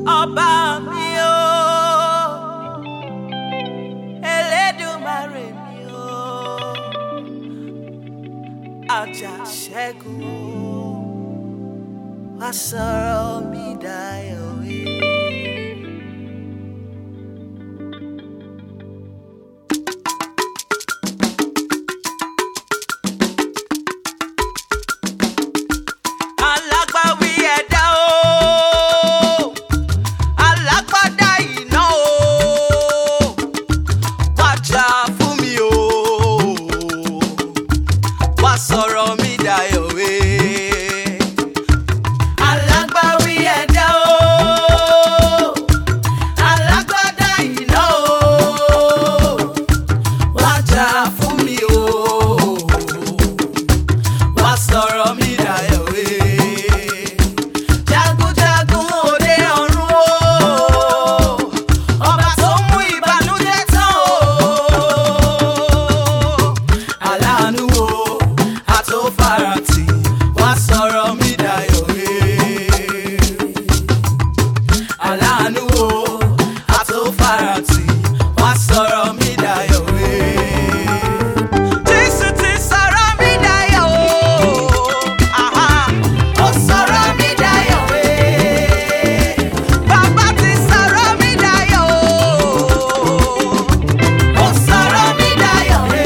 ọba mi o, Elédùmarè mi o, Àjàṣẹ́gun wá sọ̀rọ̀ mi dayọ̀. Sọ̀rọ̀ mi dayọ̀ wé. Alágbàwí ẹ̀dá o, alágbádá iná o, wá jà fún mi o, wá sọ̀rọ̀ mi dayọ̀ wé. Jagunjagun òde ọ̀run o, ọba tó mú ìbànújẹ́ tán o, aláàánú o. Farati wá sọ̀rọ̀ mi dayọ̀ wé. Aláàánú o, àtòfarati wá sọ̀rọ̀ mi dayọ̀ wé. Jésù ti sọ̀rọ̀ mi dayọ̀ o, ó sọ̀rọ̀ mi dayọ̀ wé. Bàbá ti sọ̀rọ̀ mi dayọ̀ o, ó sọ̀rọ̀ mi dayọ̀ wé.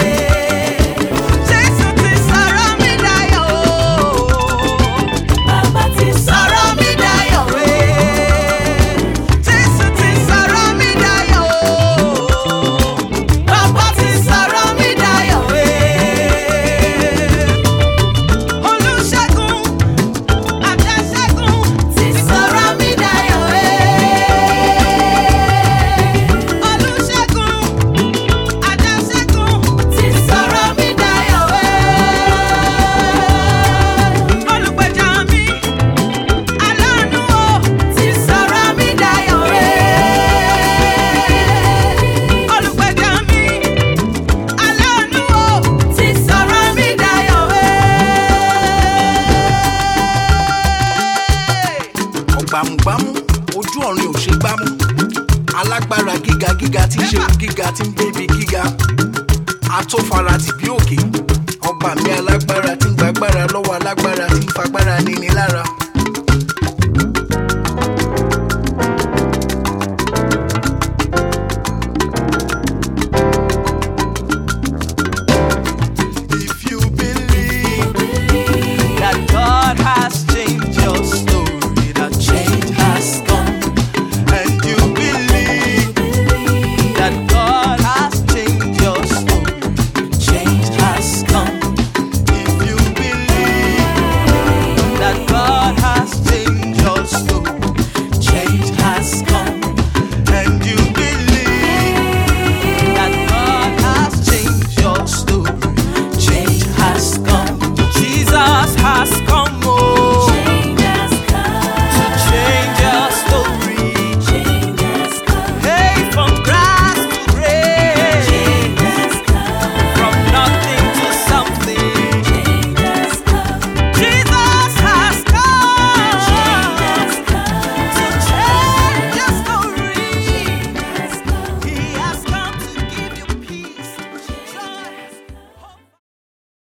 Gbàmùgbàmù ojú ọ̀run ò ṣe gbámú, alágbára gíga gíga tí ń ṣe gíga tí ń débi gíga, atófaratì bí òkè, ọba mi alágbára tí ń gbàgbára lọ́wọ́ alágbára tí ń fagbára níní lára.